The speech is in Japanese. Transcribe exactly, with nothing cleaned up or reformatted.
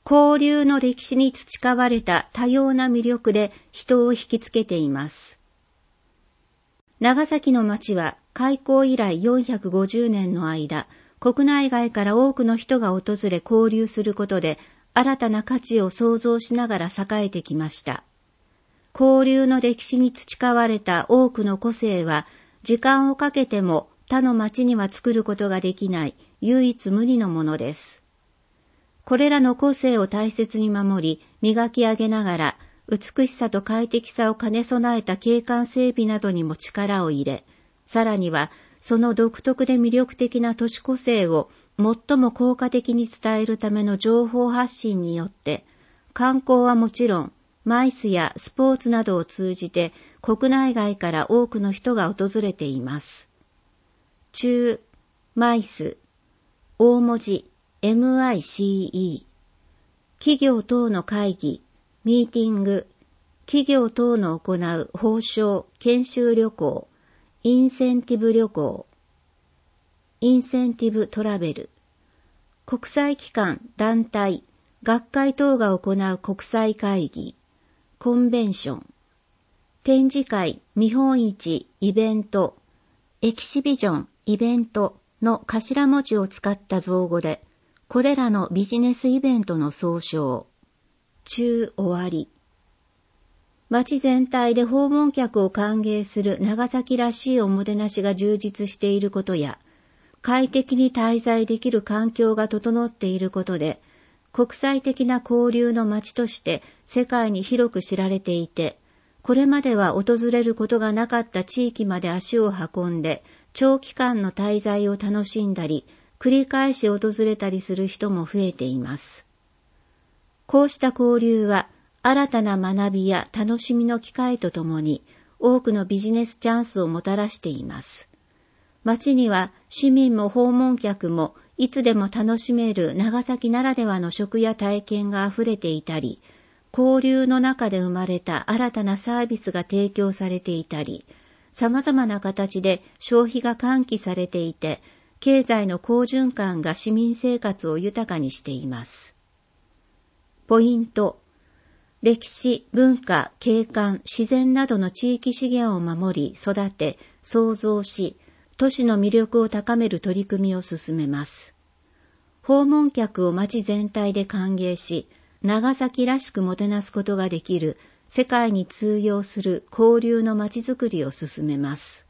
交流の歴史に培われた多様な魅力で人を引きつけています。長崎の町は開港以来よんひゃくごじゅうねんの間、国内外から多くの人が訪れ交流することで新たな価値を創造しながら栄えてきました。交流の歴史に培われた多くの個性は、時間をかけても他の町には作ることができない唯一無二のものです。これらの個性を大切に守り、磨き上げながら、美しさと快適さを兼ね備えた景観整備などにも力を入れ、さらにはその独特で魅力的な都市個性を最も効果的に伝えるための情報発信によって、観光はもちろん、マイスやスポーツなどを通じて国内外から多くの人が訪れています。中、マイス、大文字 エムアイシーイー、企業等の会議、ミーティング、企業等の行う報奨、研修旅行、インセンティブ旅行、インセンティブトラベル、国際機関、団体、学会等が行う国際会議、コンベンション、展示会、見本市、イベント、エキシビジョン、イベントの頭文字を使った造語で、これらのビジネスイベントの総称。中終わり。町全体で訪問客を歓迎する長崎らしいおもてなしが充実していることや、快適に滞在できる環境が整っていることで、国際的な交流の街として世界に広く知られていて、これまでは訪れることがなかった地域まで足を運んで、長期間の滞在を楽しんだり、繰り返し訪れたりする人も増えています。こうした交流は、新たな学びや楽しみの機会とともに、多くのビジネスチャンスをもたらしています。街には市民も訪問客もいつでも楽しめる長崎ならではの食や体験があふれていたり、交流の中で生まれた新たなサービスが提供されていたり、様々な形で消費が喚起されていて、経済の好循環が市民生活を豊かにしています。ポイント。歴史、文化、景観、自然などの地域資源を守り、育て、創造し、都市の魅力を高める取り組みを進めます。訪問客を町全体で歓迎し、長崎らしくもてなすことができる世界に通用する交流の町づくりを進めます。